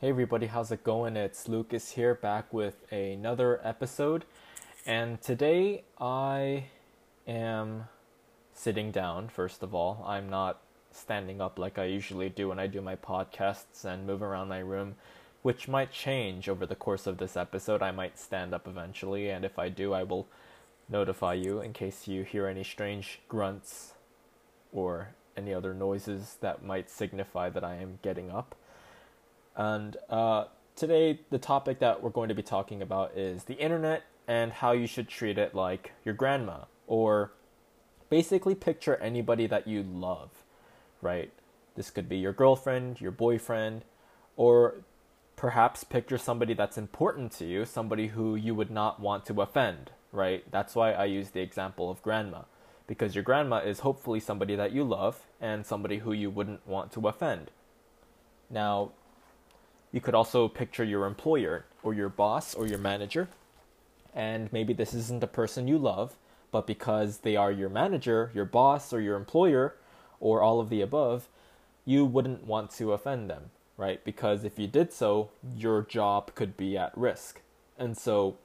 Hey everybody, how's it going? It's Lucas here, back with another episode. And today I am sitting down, first of all. I'm not standing up like I usually do when I do my podcasts and move around my room, which might change over the course of this episode. I might stand up eventually, and if I do, I will notify you in case you hear any strange grunts or any other noises that might signify that I am getting up. And today, the topic that we're going to be talking about is the internet and how you should treat it like your grandma. Or basically picture anybody that you love, right? This could be your girlfriend, your boyfriend, or perhaps picture somebody that's important to you, somebody who you would not want to offend, right? That's why I use the example of grandma. Because your grandma is hopefully somebody that you love and somebody who you wouldn't want to offend. Now, you could also picture your employer or your boss or your manager, and maybe this isn't a person you love, but because they are your manager, your boss, or your employer, or all of the above, you wouldn't want to offend them, right? Because if you did so, your job could be at risk. And so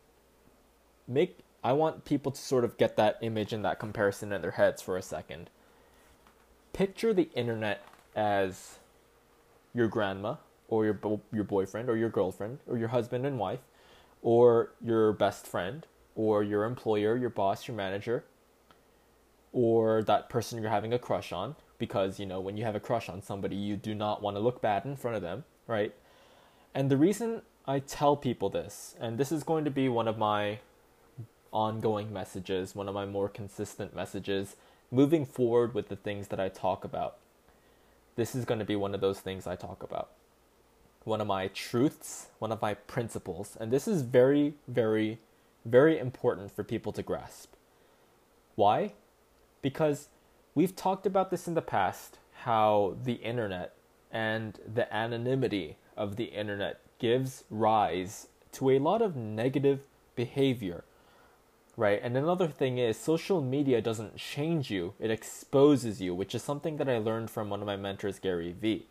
I want people to sort of get that image and that comparison in their heads for a second. Picture the internet as your grandma, or your boyfriend, or your girlfriend, or your husband and wife, or your best friend, or your employer, your boss, your manager, or that person you're having a crush on, because, when you have a crush on somebody, you do not want to look bad in front of them, right? And the reason I tell people this, and this is going to be one of my ongoing messages, one of my more consistent messages, moving forward with the things that I talk about. This is going to be one of those things I talk about. One of my truths, one of my principles, and this is very, very, very important for people to grasp. Why? Because we've talked about this in the past, how the internet and the anonymity of the internet gives rise to a lot of negative behavior, right? And another thing is, social media doesn't change you, it exposes you, which is something that I learned from one of my mentors, Gary Vee.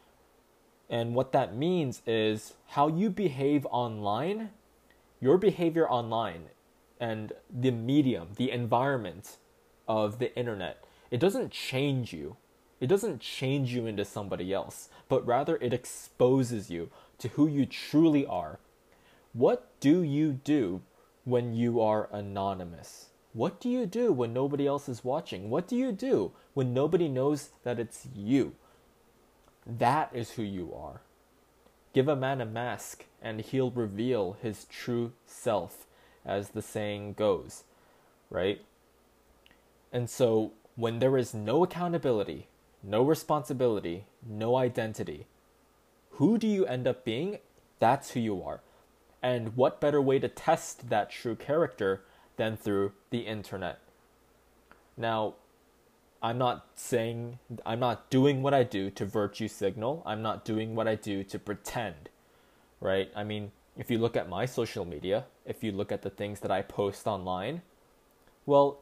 And what that means is how you behave online, your behavior online, and the medium, the environment of the internet, it doesn't change you. It doesn't change you into somebody else, but rather it exposes you to who you truly are. What do you do when you are anonymous? What do you do when nobody else is watching? What do you do when nobody knows that it's you? That is who you are. Give a man a mask and he'll reveal his true self, as the saying goes, right? And so when there is no accountability, no responsibility, no identity, who do you end up being? That's who you are. And what better way to test that true character than through the internet? Now, I'm not doing what I do to virtue signal. I'm not doing what I do to pretend, right? I mean, if you look at my social media, if you look at the things that I post online, well,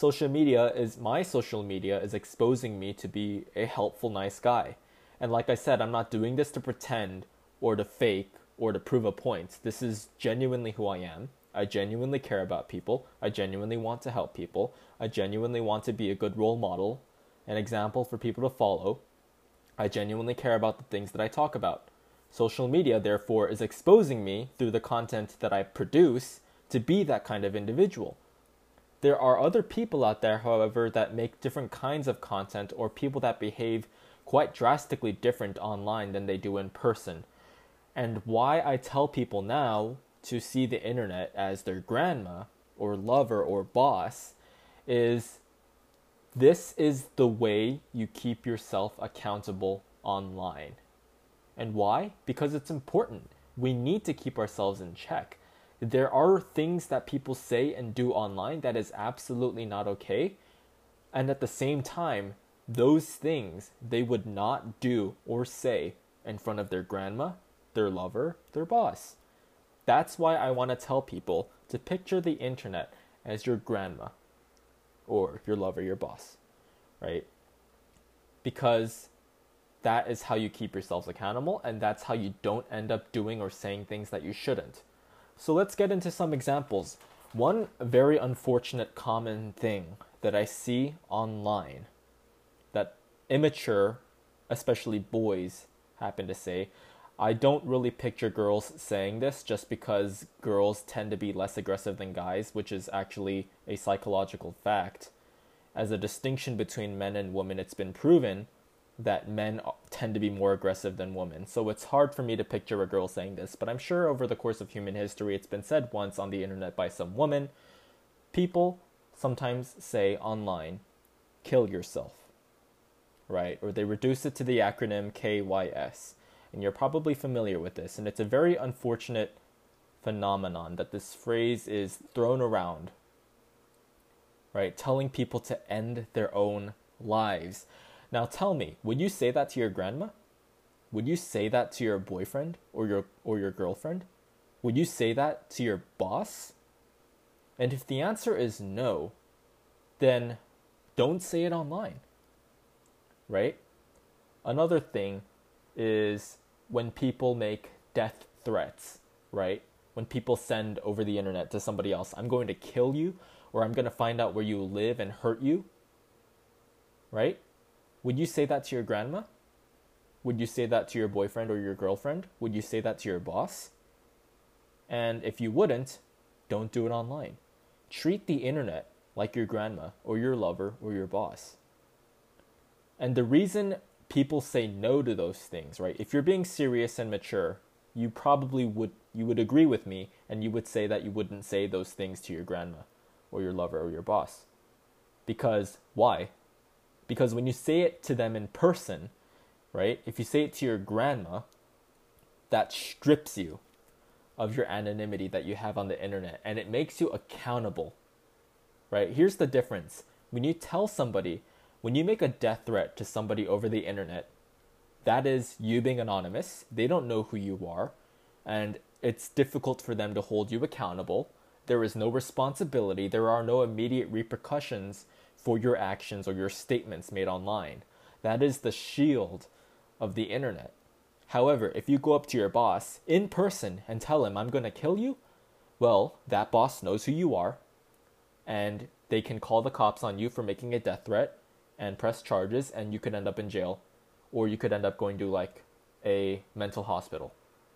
my social media is exposing me to be a helpful, nice guy. And like I said, I'm not doing this to pretend or to fake or to prove a point. This is genuinely who I am. I genuinely care about people. I genuinely want to help people. I genuinely want to be a good role model, an example for people to follow. I genuinely care about the things that I talk about. Social media, therefore, is exposing me through the content that I produce to be that kind of individual. There are other people out there, however, that make different kinds of content, or people that behave quite drastically different online than they do in person. And why I tell people now to see the internet as their grandma or lover or boss is this is the way you keep yourself accountable online. And why? Because it's important. We need to keep ourselves in check. There are things that people say and do online that is absolutely not okay. And at the same time, those things they would not do or say in front of their grandma, their lover, their boss. That's why I want to tell people to picture the internet as your grandma or your lover, your boss, right? Because that is how you keep yourselves accountable, and that's how you don't end up doing or saying things that you shouldn't. So let's get into some examples. One very unfortunate common thing that I see online that immature, especially boys, happen to say. I don't really picture girls saying this just because girls tend to be less aggressive than guys, which is actually a psychological fact. As a distinction between men and women, it's been proven that men tend to be more aggressive than women. So it's hard for me to picture a girl saying this, but I'm sure over the course of human history, it's been said once on the internet by some woman. People sometimes say online, kill yourself, right? Or they reduce it to the acronym KYS. And you're probably familiar with this. And it's a very unfortunate phenomenon that this phrase is thrown around, right? Telling people to end their own lives. Now tell me, would you say that to your grandma? Would you say that to your boyfriend or your girlfriend? Would you say that to your boss? And if the answer is no, then don't say it online, right? Another thing is when people make death threats, right? When people send over the internet to somebody else, I'm going to kill you, or I'm going to find out where you live and hurt you, right? Would you say that to your grandma? Would you say that to your boyfriend or your girlfriend? Would you say that to your boss? And if you wouldn't, don't do it online. Treat the internet like your grandma or your lover or your boss. And the reason people say no to those things, right? If you're being serious and mature, you probably would agree with me, and you would say that you wouldn't say those things to your grandma or your lover or your boss. Because why? Because when you say it to them in person, right? If you say it to your grandma, that strips you of your anonymity that you have on the internet, and it makes you accountable, right? Here's the difference. When you tell somebody, when you make a death threat to somebody over the internet, that is you being anonymous. They don't know who you are, and it's difficult for them to hold you accountable. There is no responsibility. There are no immediate repercussions for your actions or your statements made online. That is the shield of the internet. However, if you go up to your boss in person and tell him, I'm going to kill you, well, that boss knows who you are, and they can call the cops on you for making a death threat and press charges, and you could end up in jail, or you could end up going to like a mental hospital,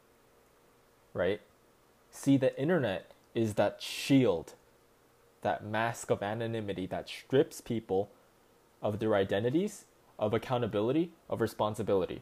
right? See, the internet is that shield, that mask of anonymity that strips people of their identities, of accountability, of responsibility.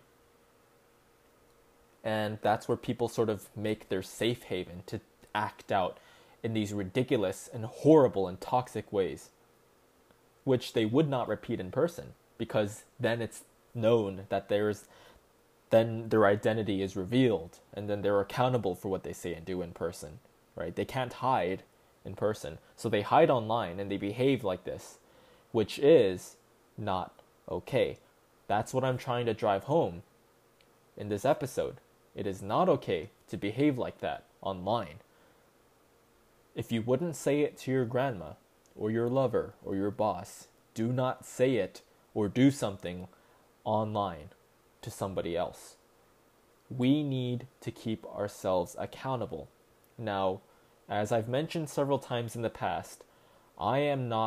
And that's where people sort of make their safe haven to act out in these ridiculous and horrible and toxic ways, which they would not repeat in person, because then it's known that then their identity is revealed, and then they're accountable for what they say and do in person, right? They can't hide in person, so they hide online and they behave like this, which is not okay. That's what I'm trying to drive home in this episode. It is not okay to behave like that online. If you wouldn't say it to your grandma or your lover or your boss, do not say it or do something online to somebody else. We need to keep ourselves accountable. Now, as I've mentioned several times in the past, I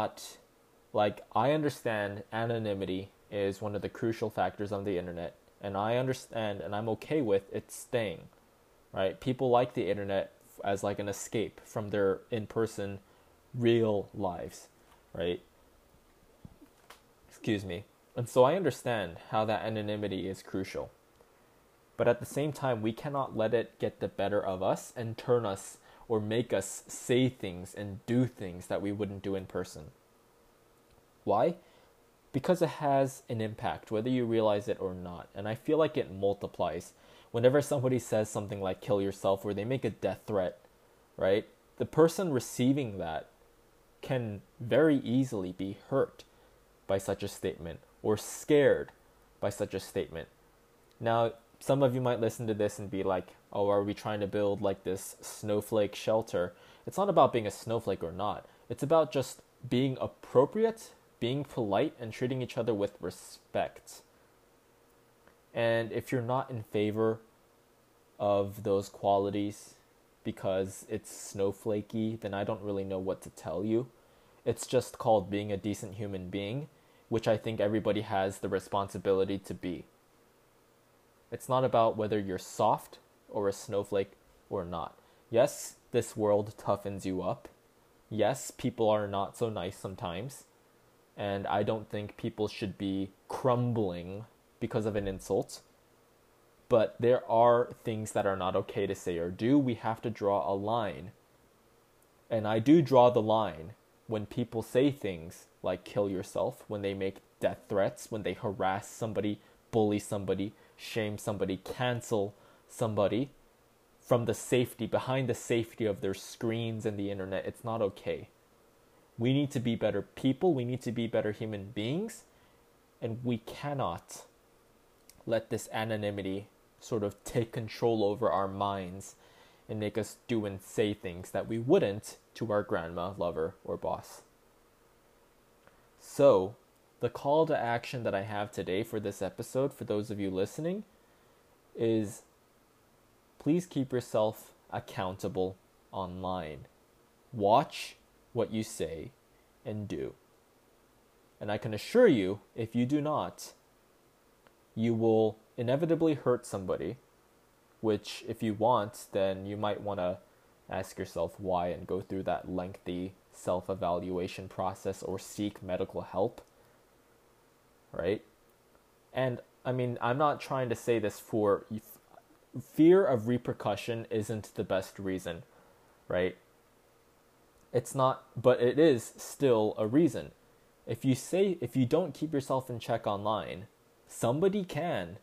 understand anonymity is one of the crucial factors on the internet, and I understand and I'm okay with it staying, right? People like the internet as like an escape from their in-person real lives, right? Excuse me. And so I understand how that anonymity is crucial. But at the same time, we cannot let it get the better of us and turn us or make us say things and do things that we wouldn't do in person. Why? Because it has an impact, whether you realize it or not. And I feel like it multiplies. Whenever somebody says something like kill yourself, or they make a death threat, right? The person receiving that can very easily be hurt by such a statement or scared by such a statement. Now, some of you might listen to this and be like, oh, are we trying to build like this snowflake shelter? It's not about being a snowflake or not. It's about just being appropriate, being polite, and treating each other with respect. And if you're not in favor of those qualities because it's snowflakey, then I don't really know what to tell you. It's just called being a decent human being, which I think everybody has the responsibility to be. It's not about whether you're soft or a snowflake or not. Yes, this world toughens you up. Yes, people are not so nice sometimes. And I don't think people should be crumbling because of an insult. But there are things that are not okay to say or do. We have to draw a line. And I do draw the line when people say things like kill yourself, when they make death threats, when they harass somebody, bully somebody, shame somebody, cancel somebody from behind the safety of their screens and the internet. It's not okay. We need to be better people. We need to be better human beings. And we cannot let this anonymity sort of take control over our minds and make us do and say things that we wouldn't to our grandma, lover, or boss. So, the call to action that I have today for this episode, for those of you listening, is please keep yourself accountable online. Watch what you say and do. And I can assure you, if you do not, you will inevitably hurt somebody, which if you want, then you might want to ask yourself why and go through that lengthy self-evaluation process or seek medical help, right? And I mean, I'm not trying to say this for fear of repercussion isn't the best reason, right? It's not, but it is still a reason. If you don't keep yourself in check online, somebody can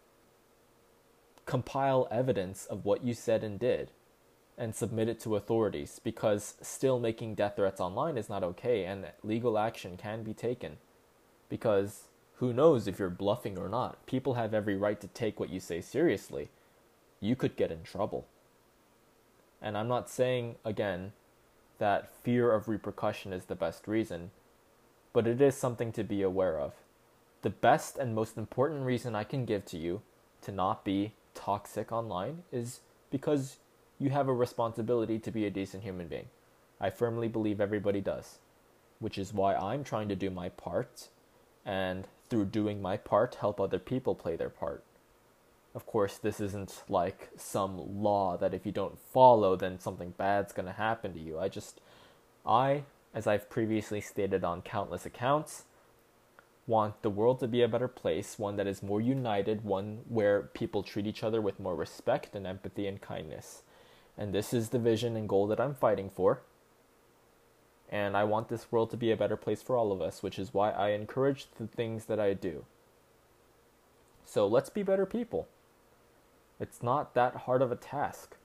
compile evidence of what you said and did and submit it to authorities, because still making death threats online is not okay, and legal action can be taken, because who knows if you're bluffing or not. People have every right to take what you say seriously. You could get in trouble. And I'm not saying, again, that fear of repercussion is the best reason, but it is something to be aware of. The best and most important reason I can give to you to not be toxic online is because you have a responsibility to be a decent human being. I firmly believe everybody does, which is why I'm trying to do my part, and through doing my part, help other people play their part. Of course, this isn't like some law that if you don't follow, then something bad's going to happen to you. As I've previously stated on countless accounts, want the world to be a better place, one that is more united, one where people treat each other with more respect and empathy and kindness. And this is the vision and goal that I'm fighting for. And I want this world to be a better place for all of us, which is why I encourage the things that I do. So let's be better people. It's not that hard of a task.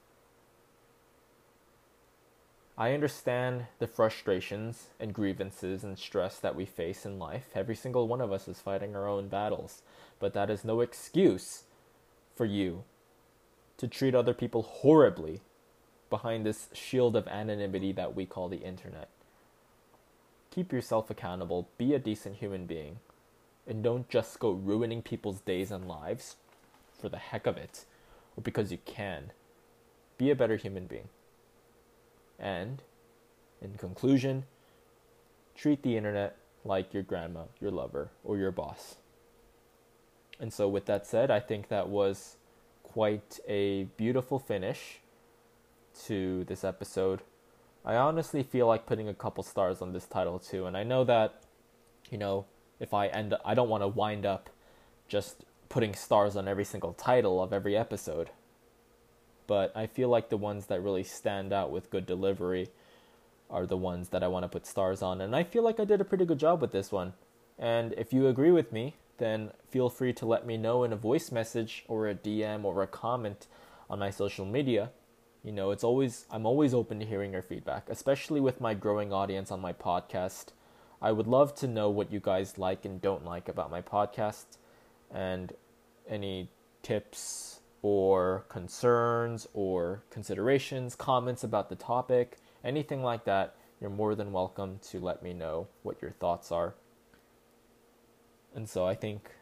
I understand the frustrations and grievances and stress that we face in life. Every single one of us is fighting our own battles. But that is no excuse for you to treat other people horribly behind this shield of anonymity that we call the internet. Keep yourself accountable. Be a decent human being. And don't just go ruining people's days and lives for the heck of it, or because you can. Be a better human being. And, in conclusion, treat the internet like your grandma, your lover, or your boss. And so with that said, I think that was quite a beautiful finish to this episode. I honestly feel like putting a couple stars on this title too, and I know that, if I don't want to wind up just putting stars on every single title of every episode. But I feel like the ones that really stand out with good delivery are the ones that I want to put stars on. And I feel like I did a pretty good job with this one. And if you agree with me, then feel free to let me know in a voice message or a DM or a comment on my social media. I'm always open to hearing your feedback, especially with my growing audience on my podcast. I would love to know what you guys like and don't like about my podcast, and any tips or concerns or considerations, comments about the topic, anything like that. You're more than welcome to let me know what your thoughts are. And so I think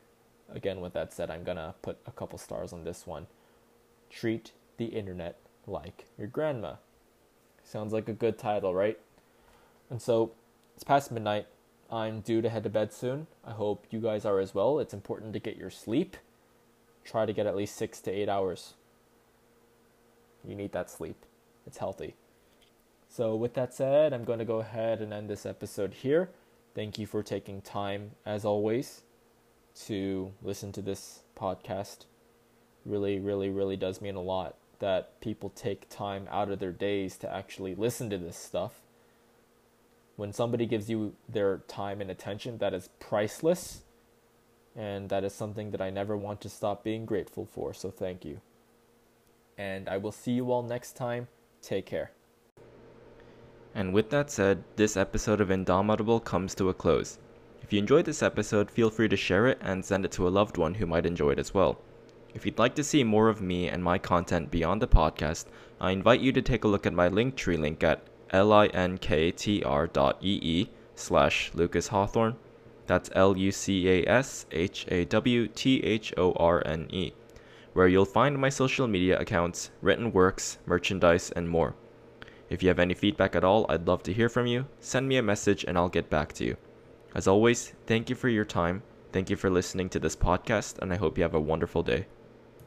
again, with that said, I'm gonna put a couple stars on this one. Treat the internet like your grandma. Sounds like a good title, right? And so, it's past midnight. I'm due to head to bed soon. I hope you guys are as well. It's important to get your sleep. Try to get at least 6 to 8 hours. You need that sleep. It's healthy. So with that said, I'm going to go ahead and end this episode here. Thank you for taking time, as always, to listen to this podcast. Really, really, really does mean a lot that people take time out of their days to actually listen to this stuff. When somebody gives you their time and attention, that is priceless. And that is something that I never want to stop being grateful for. So thank you. And I will see you all next time. Take care. And with that said, this episode of Indomitable comes to a close. If you enjoyed this episode, feel free to share it and send it to a loved one who might enjoy it as well. If you'd like to see more of me and my content beyond the podcast, I invite you to take a look at my Linktree link at linktr.ee/Lucas Hawthorne. That's LUCASHAWTHORNE, where you'll find my social media accounts, written works, merchandise, and more. If you have any feedback at all, I'd love to hear from you. Send me a message and I'll get back to you. As always, thank you for your time. Thank you for listening to this podcast, and I hope you have a wonderful day.